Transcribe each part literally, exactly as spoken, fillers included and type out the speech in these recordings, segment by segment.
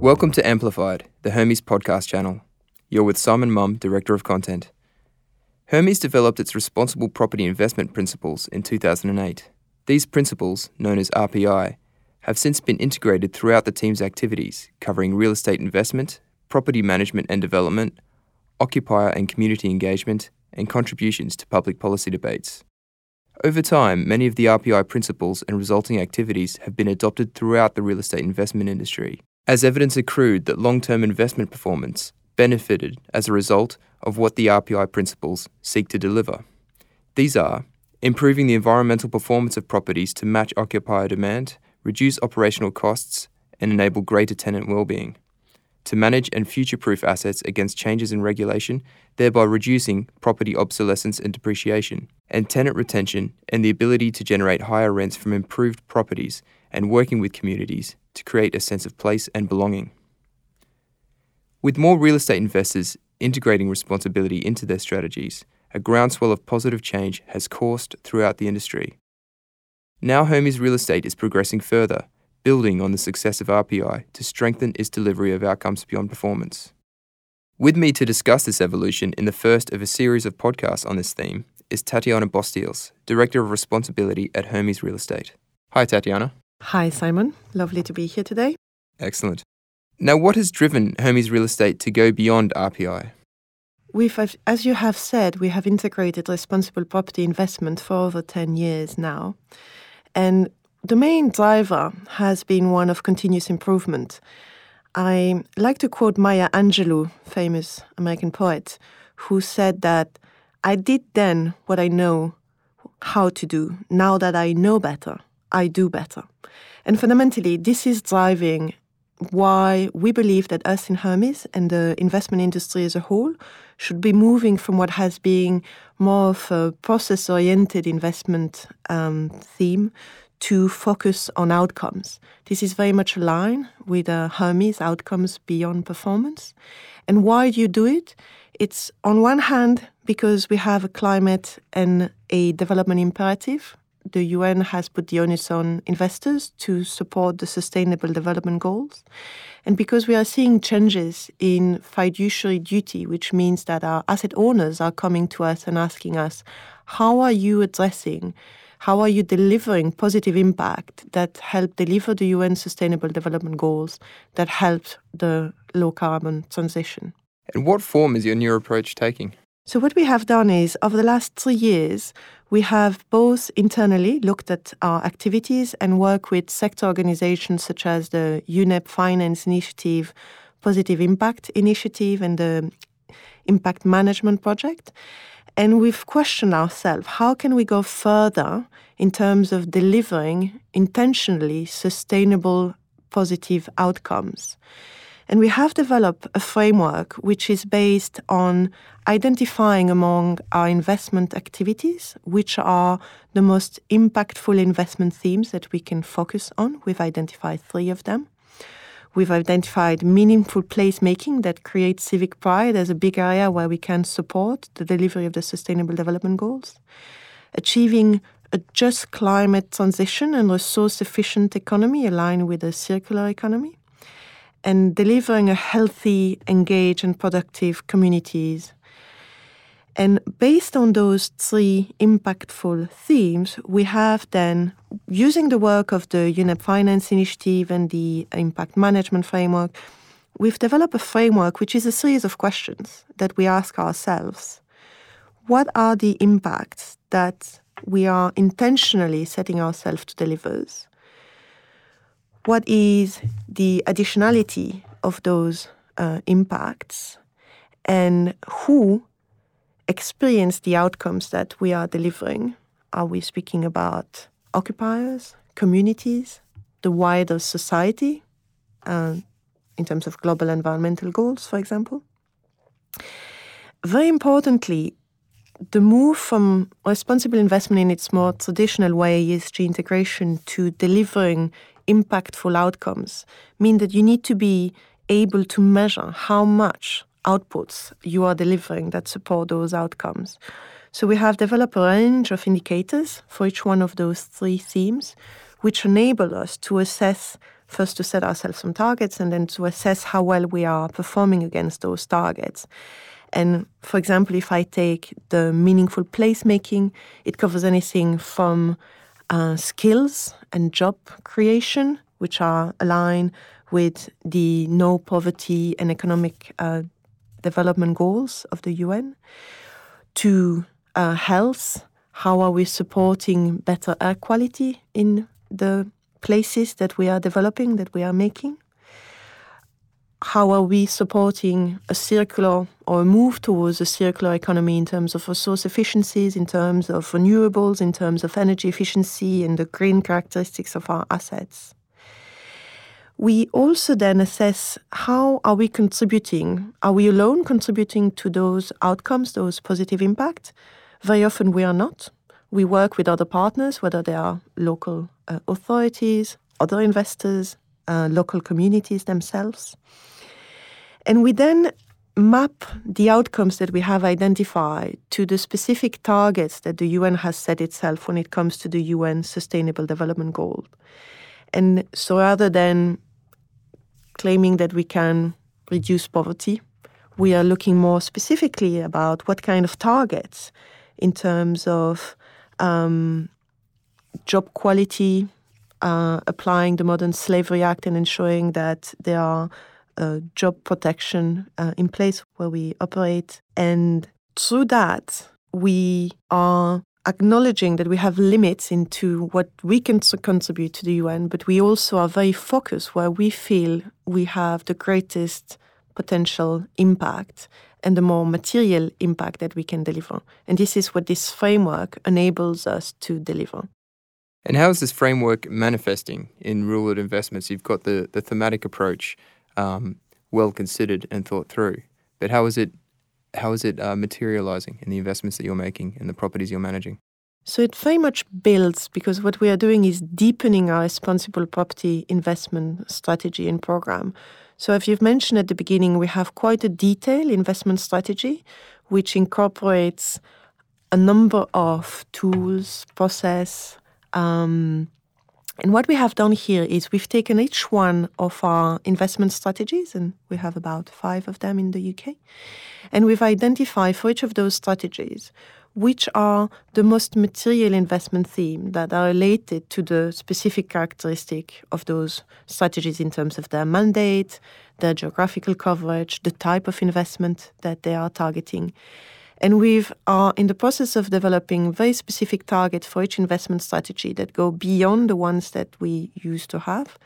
Welcome to Amplified, the Hermes podcast channel. You're with Simon Mumm, Director of Content. Hermes developed its responsible property investment principles in two thousand eight. These principles, known as R P I, have since been integrated throughout the team's activities, covering real estate investment, property management and development, occupier and community engagement, and contributions to public policy debates. Over time, many of the R P I principles and resulting activities have been adopted throughout the real estate investment industry, as evidence accrued that long-term investment performance benefited as a result of what the R P I principles seek to deliver. These are improving the environmental performance of properties to match occupier demand, reduce operational costs, and enable greater tenant well-being, to manage and future-proof assets against changes in regulation, thereby reducing property obsolescence and depreciation, and tenant retention and the ability to generate higher rents from improved properties and working with communities to create a sense of place and belonging. With more real estate investors integrating responsibility into their strategies, a groundswell of positive change has coursed throughout the industry. Now Hermes Real Estate is progressing further, building on the success of R P I to strengthen its delivery of outcomes beyond performance. With me to discuss this evolution in the first of a series of podcasts on this theme is Tatiana Bostiels, Director of Responsibility at Hermes Real Estate. Hi, Tatiana. Hi, Simon. Lovely to be here today. Excellent. Now, what has driven Hermes Real Estate to go beyond R P I? We've, as you have said, we have integrated responsible property investment for over ten years now. And the main driver has been one of continuous improvement. I like to quote Maya Angelou, famous American poet, who said that, "I did then what I know how to do. Now that I know better, I do better." And fundamentally, this is driving why we believe that us in Hermes and the investment industry as a whole should be moving from what has been more of a process-oriented investment um, theme to focus on outcomes. This is very much aligned with uh, Hermes outcomes beyond performance. And why do you do it? It's on one hand because we have a climate and a development imperative. The U N has put the onus on investors to support the Sustainable Development Goals. And because we are seeing changes in fiduciary duty, which means that our asset owners are coming to us and asking us, how are you addressing, how are you delivering positive impact that help deliver the U N Sustainable Development Goals, that help the low-carbon transition? And what form is your new approach taking? So what we have done is, over the last three years, we have both internally looked at our activities and work with sector organizations such as the U N E P Finance Initiative, Positive Impact Initiative, and the Impact Management Project. And we've questioned ourselves, how can we go further in terms of delivering intentionally sustainable positive outcomes? And we have developed a framework which is based on identifying among our investment activities which are the most impactful investment themes that we can focus on. We've identified three of them. We've identified meaningful placemaking that creates civic pride as a big area where we can support the delivery of the Sustainable Development Goals. Achieving a just climate transition and resource-efficient economy aligned with a circular economy. And delivering a healthy, engaged, and productive communities. And based on those three impactful themes, we have then, using the work of the U N E P Finance Initiative and the Impact Management Framework, we've developed a framework which is a series of questions that we ask ourselves. What are the impacts that we are intentionally setting ourselves to deliver? What is the additionality of those uh, impacts, and who experience the outcomes that we are delivering? Are we speaking about occupiers, communities, the wider society, uh, in terms of global environmental goals, for example? Very importantly, the move from responsible investment in its more traditional way, E S G integration, to delivering impactful outcomes mean that you need to be able to measure how much outputs you are delivering that support those outcomes. So we have developed a range of indicators for each one of those three themes, which enable us to assess first to set ourselves some targets and then to assess how well we are performing against those targets. And for example, if I take the meaningful placemaking, it covers anything from uh, skills and job creation, which are aligned with the no poverty and economic uh, development goals of the U N, to uh, health. How are we supporting better air quality in the places that we are developing, that we are making? How are we supporting a circular or a move towards a circular economy in terms of resource efficiencies, in terms of renewables, in terms of energy efficiency and the green characteristics of our assets? We also then assess how are we contributing? Are we alone contributing to those outcomes, those positive impacts? Very often we are not. We work with other partners, whether they are local uh, authorities, other investors, uh, local communities themselves. And we then map the outcomes that we have identified to the specific targets that the U N has set itself when it comes to the U N Sustainable Development Goal. And so rather than claiming that we can reduce poverty, we are looking more specifically about what kind of targets in terms of um, job quality, uh, applying the Modern Slavery Act and ensuring that there are uh, job protection uh, in place where we operate. And through that, we are acknowledging that we have limits into what we can contribute to the U N, but we also are very focused where we feel we have the greatest potential impact and the more material impact that we can deliver. And this is what this framework enables us to deliver. And how is this framework manifesting in real-world investments? You've got the, the thematic approach um, well considered and thought through, but how is it how is it uh, materializing in the investments that you're making and the properties you're managing? So it very much builds, because what we are doing is deepening our responsible property investment strategy and program. So as you've mentioned at the beginning, we have quite a detailed investment strategy, which incorporates a number of tools, process. Um, and what we have done here is we've taken each one of our investment strategies, and we have about five of them in the U K, and we've identified for each of those strategies which are the most material investment themes that are related to the specific characteristic of those strategies in terms of their mandate, their geographical coverage, the type of investment that they are targeting. And we are in the process of developing very specific targets for each investment strategy that go beyond the ones that we used to have,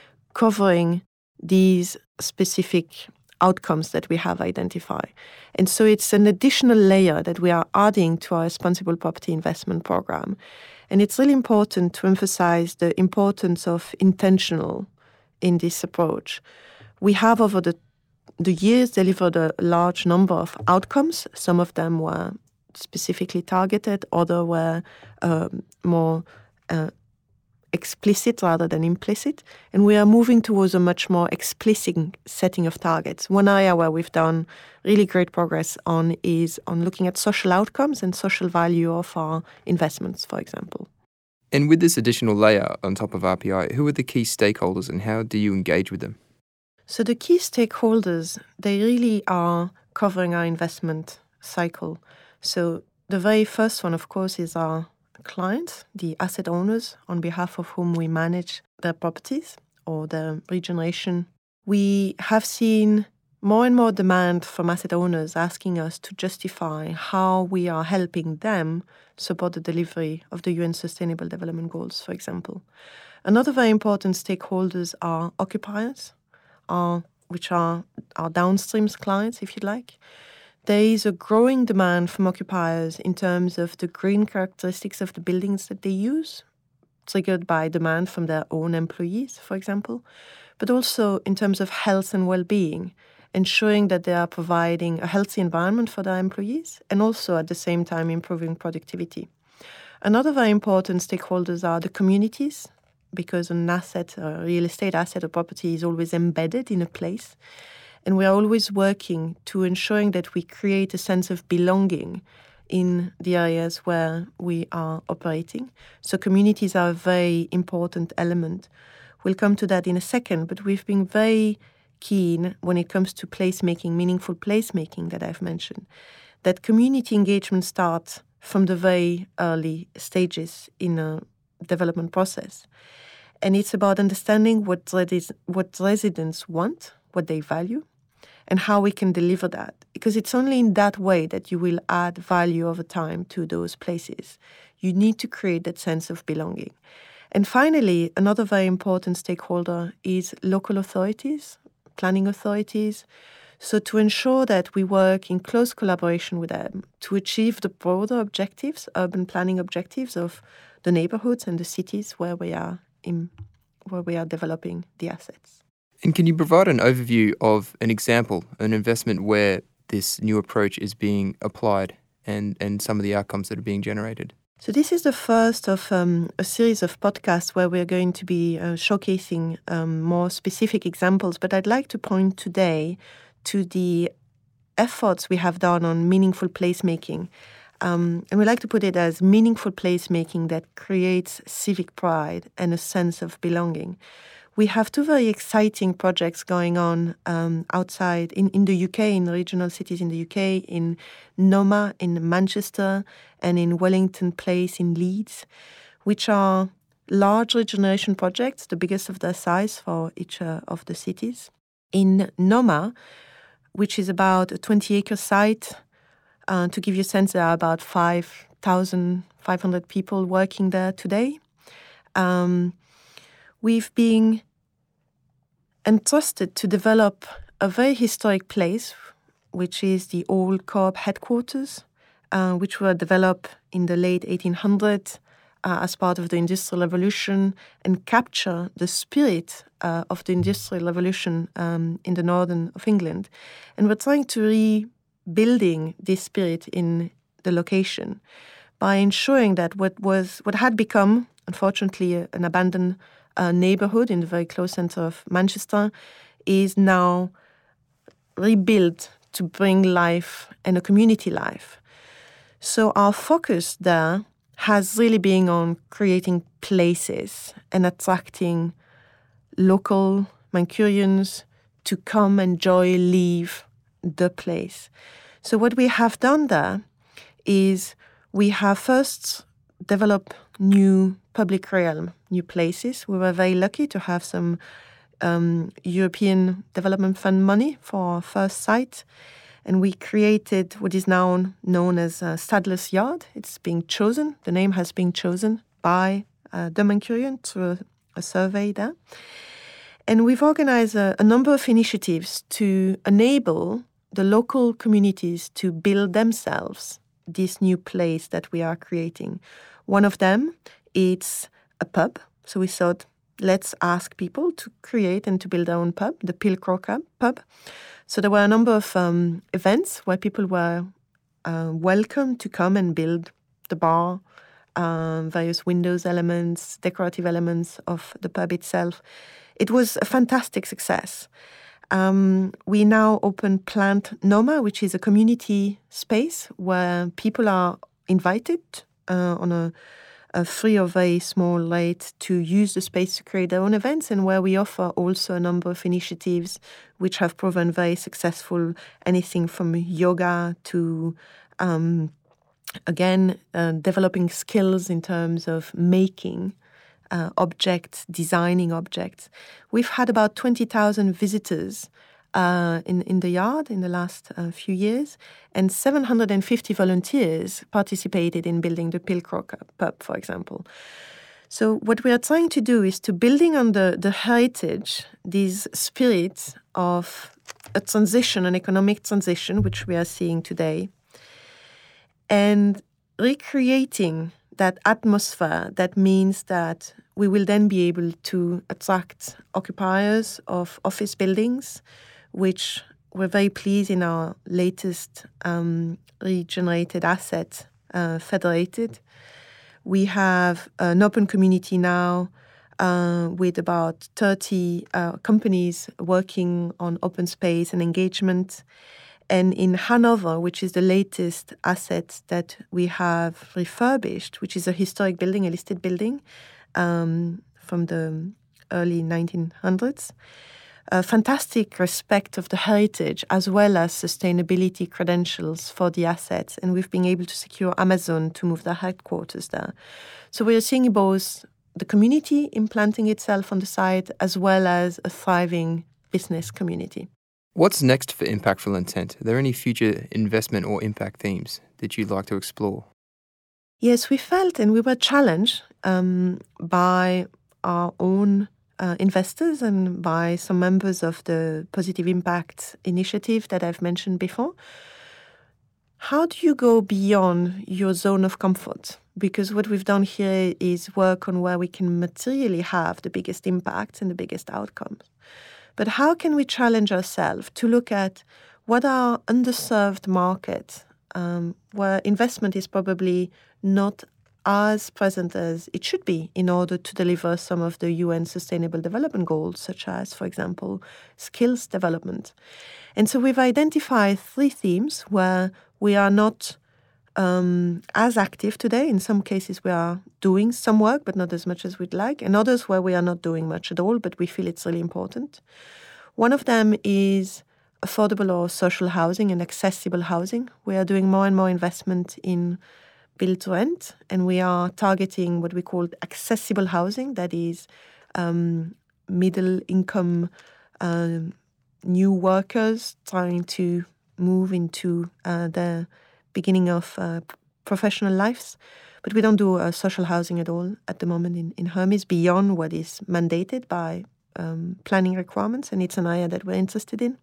covering these specific outcomes that we have identified. And so it's an additional layer that we are adding to our responsible property investment program. And it's really important to emphasize the importance of intentional in this approach. We have over the the years delivered a large number of outcomes. Some of them were specifically targeted, others were um, more uh, explicit rather than implicit. And we are moving towards a much more explicit setting of targets. One area where we've done really great progress on is on looking at social outcomes and social value of our investments, for example. And with this additional layer on top of R P I, who are the key stakeholders and how do you engage with them? So the key stakeholders, they really are covering our investment cycle. So the very first one, of course, is our clients, the asset owners on behalf of whom we manage their properties or their regeneration. We have seen more and more demand from asset owners asking us to justify how we are helping them support the delivery of the U N Sustainable Development Goals, for example. Another very important stakeholders are occupiers, Are, which are our downstream clients, if you like. There is a growing demand from occupiers in terms of the green characteristics of the buildings that they use, triggered by demand from their own employees, for example, but also in terms of health and well-being, ensuring that they are providing a healthy environment for their employees and also at the same time improving productivity. Another very important stakeholders are the communities, because an asset, a real estate asset or property is always embedded in a place. And we are always working to ensuring that we create a sense of belonging in the areas where we are operating. So communities are a very important element. We'll come to that in a second, but we've been very keen when it comes to placemaking, meaningful placemaking that I've mentioned, that community engagement starts from the very early stages in a development process. And it's about understanding what, res- what residents want, what they value, and how we can deliver that. Because it's only in that way that you will add value over time to those places. You need to create that sense of belonging. And finally, another very important stakeholder is local authorities, planning authorities. So to ensure that we work in close collaboration with them to achieve the broader objectives, urban planning objectives of the neighborhoods and the cities where we are in, where we are developing the assets. And can you provide an overview of an example, an investment where this new approach is being applied and, and some of the outcomes that are being generated? So this is the first of um, a series of podcasts where we're going to be uh, showcasing um, more specific examples. But I'd like to point today to the efforts we have done on meaningful placemaking. Um, and we like to put it as meaningful placemaking that creates civic pride and a sense of belonging. We have two very exciting projects going on um, outside in, in the U K, in regional cities in the U K, in Noma in Manchester and in Wellington Place in Leeds, which are large regeneration projects, the biggest of their size for each uh, of the cities. In Noma, which is about a twenty-acre site, uh, to give you a sense, there are about five thousand five hundred people working there today. Um, we've been entrusted to develop a very historic place, which is the old Co-op headquarters, uh, which were developed in the late eighteen hundreds uh, as part of the Industrial Revolution and capture the spirit uh, of the Industrial Revolution um, in the northern of England. And we're trying to rebuilding this spirit in the location by ensuring that what was what had become, unfortunately, an abandoned uh, neighborhood in the very close center of Manchester is now rebuilt to bring life and a community life. So our focus there has really been on creating places and attracting local Mancunians to come, enjoy, live the place. So what we have done there is we have first developed new public realm, new places. We were very lucky to have some um, European Development Fund money for our first site. And we created what is now known as uh, Sadler's Yard. It's being chosen. The name has been chosen by uh, the Mancunian through a, a survey there. And we've organized a, a number of initiatives to enable the local communities to build themselves this new place that we are creating. One of them is a pub. So we thought, let's ask people to create and to build their own pub, the Pilcrow pub. So there were a number of um, events where people were uh, welcome to come and build the bar, um, various windows elements, decorative elements of the pub itself. It was a fantastic success. Um, we now open Plant Noma, which is a community space where people are invited uh, on a, a free or very small rate to use the space to create their own events, and where we offer also a number of initiatives which have proven very successful, anything from yoga to, um, again, uh, developing skills in terms of making Uh, objects, designing objects. We've had about twenty thousand visitors uh, in, in the yard in the last uh, few years, and seven hundred fifty volunteers participated in building the Pilcrow pub, for example. So what we are trying to do is to building on the, the heritage, these spirits of a transition, an economic transition, which we are seeing today, and recreating that atmosphere. That means that we will then be able to attract occupiers of office buildings, which we're very pleased in our latest um, regenerated asset, uh, Federated. We have an open community now uh, with about thirty uh, companies working on open space and engagement. And in Hanover, which is the latest asset that we have refurbished, which is a historic building, a listed building um, from the early nineteen hundreds. A fantastic respect of the heritage as well as sustainability credentials for the assets. And we've been able to secure Amazon to move their headquarters there. So we are seeing both the community implanting itself on the site as well as a thriving business community. What's next for Impactful Intent? Are there any future investment or impact themes that you'd like to explore? Yes, we felt and we were challenged um, by our own uh, investors and by some members of the Positive Impact Initiative that I've mentioned before. How do you go beyond your zone of comfort? Because what we've done here is work on where we can materially have the biggest impact and the biggest outcomes. But how can we challenge ourselves to look at what are underserved markets um, where investment is probably not as present as it should be in order to deliver some of the U N Sustainable Development Goals, such as, for example, skills development. And so we've identified three themes where we are not um, as active today. In some cases, we are doing some work, but not as much as we'd like. And others where we are not doing much at all, but we feel it's really important. One of them is affordable or social housing and accessible housing. We are doing more and more investment in build to rent, and we are targeting what we call accessible housing, that is um, middle income uh, new workers trying to move into uh, the beginning of uh, professional lives. But we don't do uh, social housing at all at the moment in, in Hermes beyond what is mandated by um, planning requirements, and it's an area that we're interested in.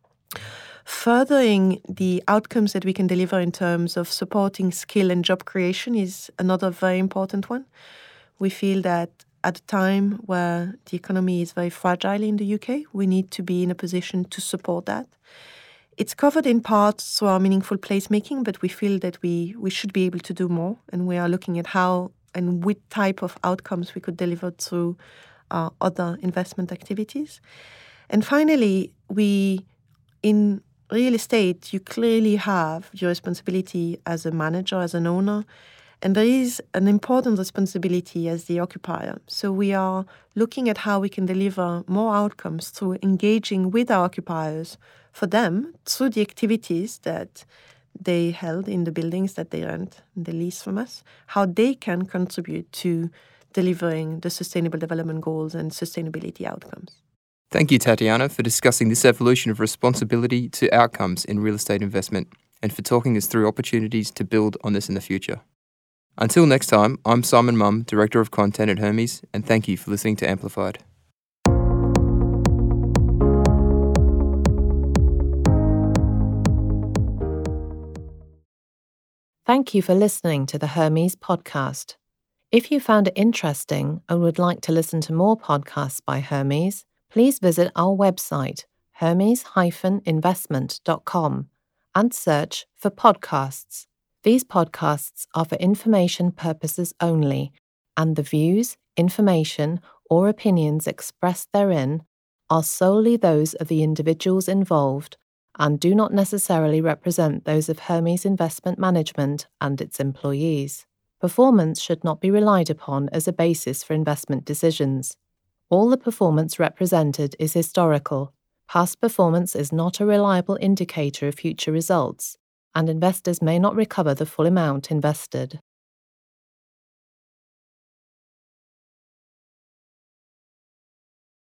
Furthering the outcomes that we can deliver in terms of supporting skill and job creation is another very important one. We feel that at a time where the economy is very fragile in the U K, we need to be in a position to support that. It's covered in part through our meaningful placemaking, but we feel that we, we should be able to do more, and we are looking at how and what type of outcomes we could deliver through our other investment activities. And finally, we, in real estate, you clearly have your responsibility as a manager, as an owner, and there is an important responsibility as the occupier. So we are looking at how we can deliver more outcomes through engaging with our occupiers for them through the activities that they held in the buildings that they rent and they lease from us, how they can contribute to delivering the Sustainable Development Goals and sustainability outcomes. Thank you, Tatiana, for discussing this evolution of responsibility to outcomes in real estate investment and for talking us through opportunities to build on this in the future. Until next time, I'm Simon Mumm, Director of Content at Hermes, and thank you for listening to Amplified. Thank you for listening to the Hermes podcast. If you found it interesting and would like to listen to more podcasts by Hermes, please visit our website, hermes dash investment dot com, and search for podcasts. These podcasts are for information purposes only, and the views, information, or opinions expressed therein are solely those of the individuals involved and do not necessarily represent those of Hermes Investment Management and its employees. Performance should not be relied upon as a basis for investment decisions. All the performance represented is historical. Past performance is not a reliable indicator of future results, and investors may not recover the full amount invested.